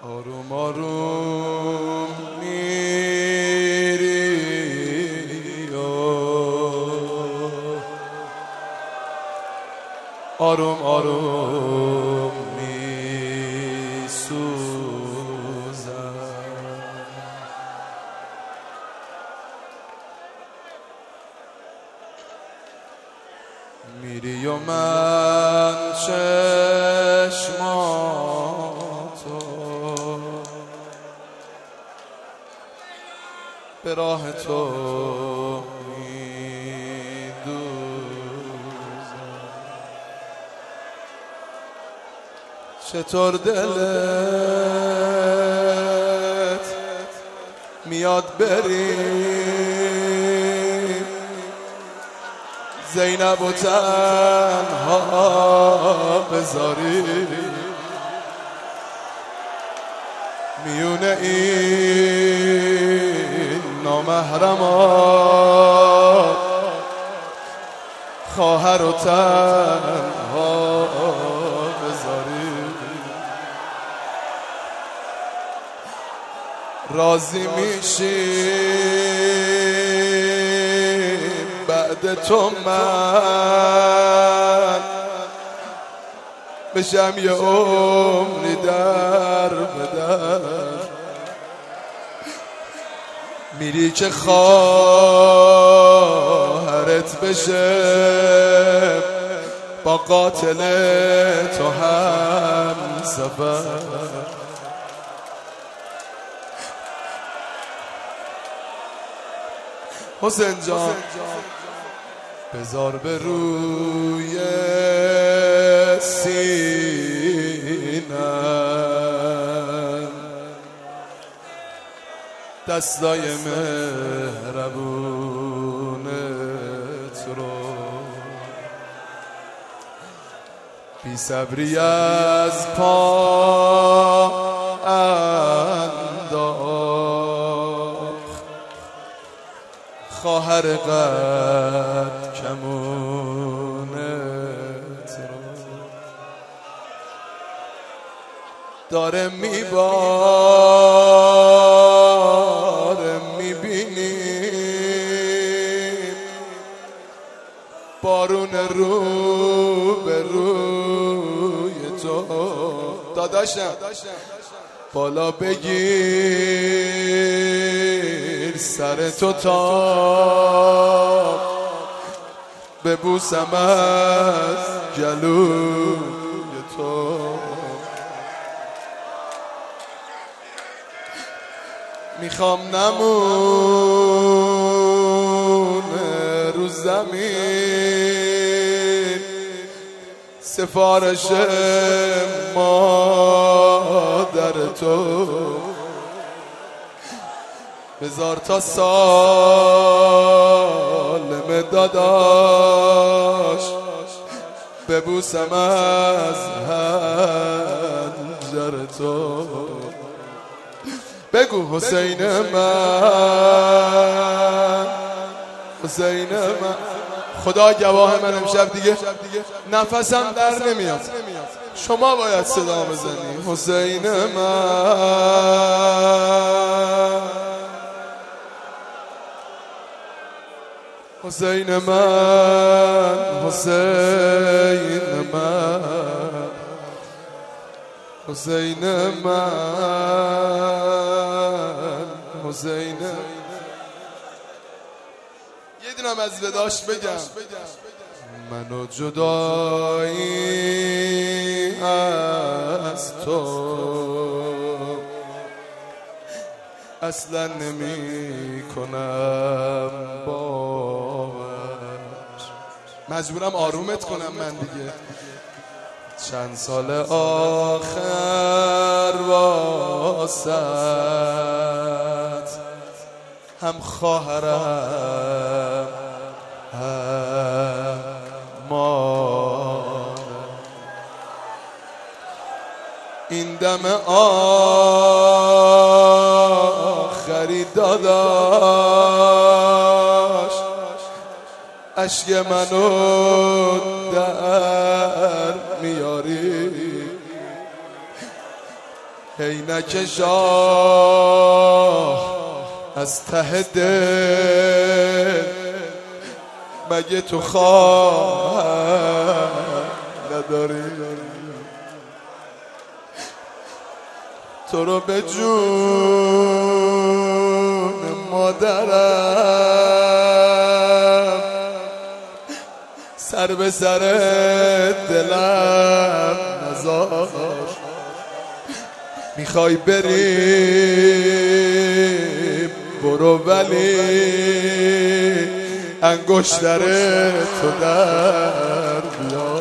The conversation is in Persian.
آروم آروم میری آروم آروم میسوزم میری و من چشماتو به راه تو میدوزم. چطور دلت میاد بریم زینب و تنها بذاری میونه این نامحرمات خواهر و تنها بذاری. راضی میشی بعد تو من بشم یه عمری در بدر. میری که خواهرت بشه با قاتل تو هم سفر. حسین جان بذار به روی سینم دستای مهربونت رو. بی صبری از پا انداخت خواهر قد کمونت رو. داره میباره میبینیم بارون رو به روی تو. داداشم بالا بگیر سر تو تا ببوسم از گلوی تو. میخوام نمونه رو زمین سفارش مادر تو. بذار تا سالم داداش ببوسم از هنجر تو. بگو حسین من حسین من. خدا گواه من امشب دیگه نفسم در نمیاد، شما باید صدا بزنی. حسین من حسین من حسین من حسین من حسین. یه دونم از وداش بگم. منو جدایی از تو اصلا نمی کنم باور. مجبورم آرومت کنم من دیگه. چند سال آخر واسط هم خواهرم هم مادرم. این دم آخری داداش اشک منو در میاری. عینک شاه از ته دل مگه تو خواهر نداری؟ تو رو به جون مادرم سر به سر دلم نذار. میخوای بری برو ولی انگشتر تو در بیار.